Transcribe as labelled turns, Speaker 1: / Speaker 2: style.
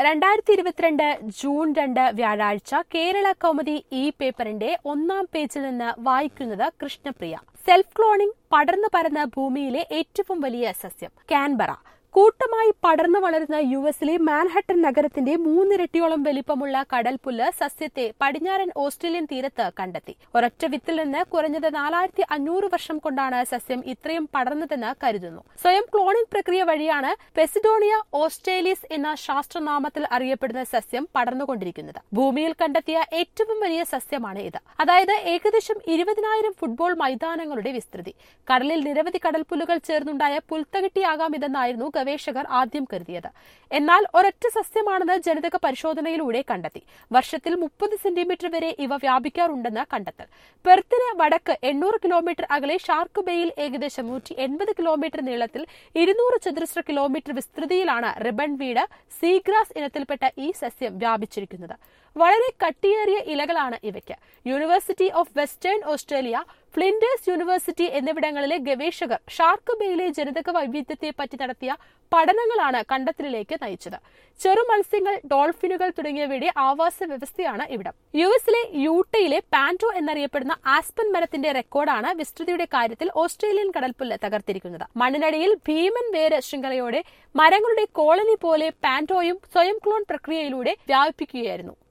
Speaker 1: 2022 June 2 വ്യാഴാഴ്ച കേരള കൗമുദി ഈ പേപ്പറിന്റെ ഒന്നാം പേജിൽ നിന്ന് വായിക്കുന്നത് കൃഷ്ണപ്രിയ. സെൽഫ് ക്ലോണിംഗ് പടർന്നു പരന്ന ഭൂമിയിലെ ഏറ്റവും വലിയ സസ്യം കാൻബറ. കൂട്ടമായി പടർന്നു വളരുന്ന യുഎസിലെ മാൻഹട്ടൻ നഗരത്തിന്റെ 3 ഇരട്ടിയോളം വലിപ്പമുള്ള കടൽപ്പുല്ല് സസ്യത്തെ പടിഞ്ഞാറൻ ഓസ്ട്രേലിയൻ തീരത്ത് കണ്ടെത്തി. ഒരൊറ്റ വിത്തിൽ നിന്ന് കുറഞ്ഞത് 4500 വർഷം കൊണ്ടാണ് സസ്യം ഇത്രയും പടർന്നതെന്ന് കരുതുന്നു. സ്വയം ക്ലോണിംഗ് പ്രക്രിയ വഴിയാണ് പെസിഡോണിയ ഓസ്ട്രേലിയസ് എന്ന ശാസ്ത്രനാമത്തിൽ അറിയപ്പെടുന്ന സസ്യം പടർന്നുകൊണ്ടിരിക്കുന്നത്. ഭൂമിയിൽ കണ്ടെത്തിയ ഏറ്റവും വലിയ സസ്യമാണ് ഇത്. അതായത് ഏകദേശം 20,000 ഫുട്ബോൾ മൈതാനങ്ങളുടെ വിസ്തൃതി. കടലിൽ നിരവധി കടൽപ്പുല്ലുകൾ ചേർന്നുണ്ടായ പുൽത്തകിട്ടിയാകാം ഇതെന്നായിരുന്നു ഗവേഷകർ ആദ്യം കരുതിയത്. എന്നാൽ ഒരൊറ്റ സസ്യമാണെന്ന് ജനിതക പരിശോധനയിലൂടെ കണ്ടെത്തി. വർഷത്തിൽ 30 സെന്റിമീറ്റർ വരെ ഇവ വ്യാപിക്കാറുണ്ടെന്ന് കണ്ടെത്തൽ. പെർത്തിന് വടക്ക് 800 കിലോമീറ്റർ അകലെ ഷാർക്ക് ബേയിൽ ഏകദേശം 180 കിലോമീറ്റർ നീളത്തിൽ 200 ചതുരശ്ര കിലോമീറ്റർ വിസ്തൃതിയിലാണ് റിബൺ വീട് സീഗ്രാസ് ഇനത്തിൽപ്പെട്ട ഈ സസ്യം വ്യാപിച്ചിരിക്കുന്നത്. വളരെ കട്ടിയേറിയ ഇലകളാണ് ഇവയ്ക്ക്. University of Western Australia, Flinders University എന്നിവിടങ്ങളിലെ ഗവേഷകർ ഷാർക്ക് ബേയിലെ ജനിതക വൈവിധ്യത്തെ പറ്റി നടത്തിയ പഠനങ്ങളാണ് കണ്ടെത്തലിലേക്ക് നയിച്ചത്. ചെറു മത്സ്യങ്ങൾ, ഡോൾഫിനുകൾ തുടങ്ങിയവയുടെ ആവാസ വ്യവസ്ഥയാണ് ഇവിടം. യുഎസിലെ യൂട്ടയിലെ പാന്റോ എന്നറിയപ്പെടുന്ന ആസ്പൻ മരത്തിന്റെ റെക്കോർഡാണ് വിസ്തൃതിയുടെ കാര്യത്തിൽ ഓസ്ട്രേലിയൻ കടൽപ്പുല്ല് തകർത്തിരിക്കുന്നത്. മണ്ണിനടിയിൽ ഭീമൻ വേര് ശൃംഖലയോടെ മരങ്ങളുടെ കോളനി പോലെ പാന്റോയും സ്വയം ക്ലോൺ പ്രക്രിയയിലൂടെ വ്യാപിപ്പിക്കുകയായിരുന്നു.